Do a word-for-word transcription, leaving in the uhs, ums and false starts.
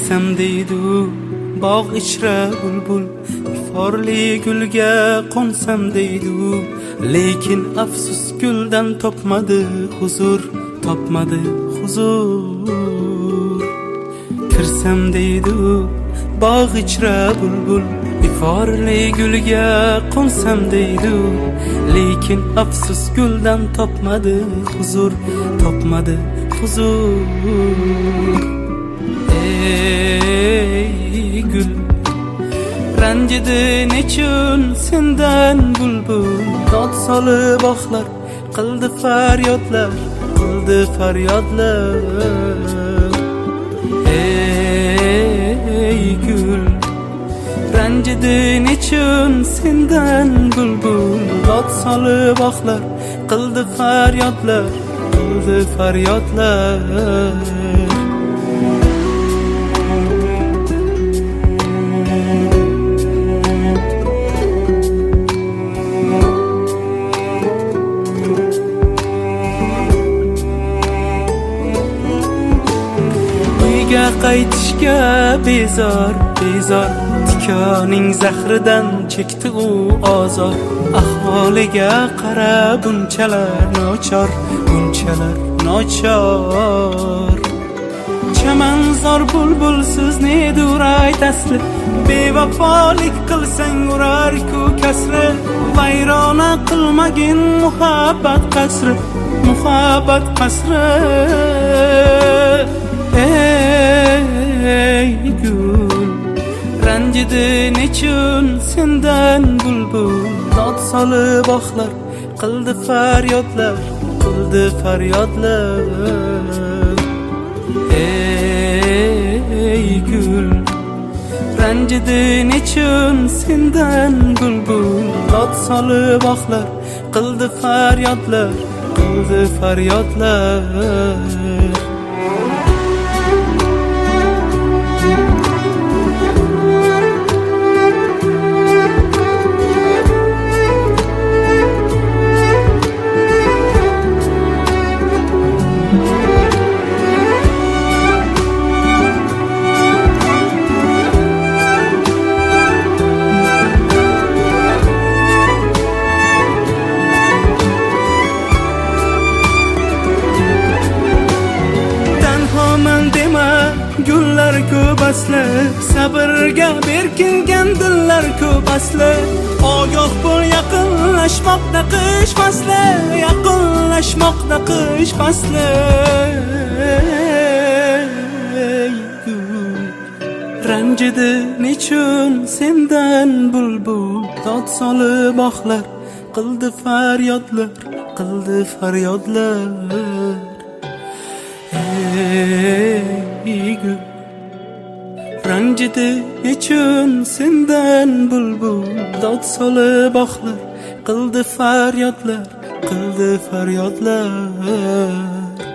kirsam deydi bog' ichra bulbul, iforli gulga qo'nsam deydi, lekin afsus guldan topmadi huzur, topmadi huzur. Kirsam deydi bog' ichra bulbul, iforli gulga qo'nsam deydi, lekin afsus guldan topmadi huzur, topmadi huzur. Ey gul, ranjidi nechun sendan bulbul, dod solib oqlar, qildi faryodlar, qildi faryodlar. Ey gul, ranjidi nechun sendan bulbul, dod solib oqlar, qildi faryodlar, qildi faryodlar. Qaytishga bezor, bezor, tikoning zahridan chekdi u ozor. Ahvoliga qara bunchalar nochor, bunchalar nochor. Chamanzor bulbulsiz nedur aytasli, bevafolik qilsang urar-ku kasri. Vayrona qilmagin muhabbat qasri, muhabbat qasri. Ey gul, ranjidi nechun sendan bulbul, dod solib oqlar, qildi faryodlar, qildi faryodlar. Ey gul, ranjidi nechun sendan bulbul, dod solib oqlar, qildi faryodlar, qildi faryodlar. Gullar ko'p asli, sabrga berkingan dillar ko'p asli. Ogoh bo'l, yaqinlashmoqda qish fasli, yaqinlashmoqda qish fasli. Ranjidi nechun sendan bulbul, dod solib oqlar, qildi faryodlar, qildi faryodlar. Ey gul, ranjidi nechun sendan bulbul, dod solib oqlar, qildi faryodlar, qildi faryodlar.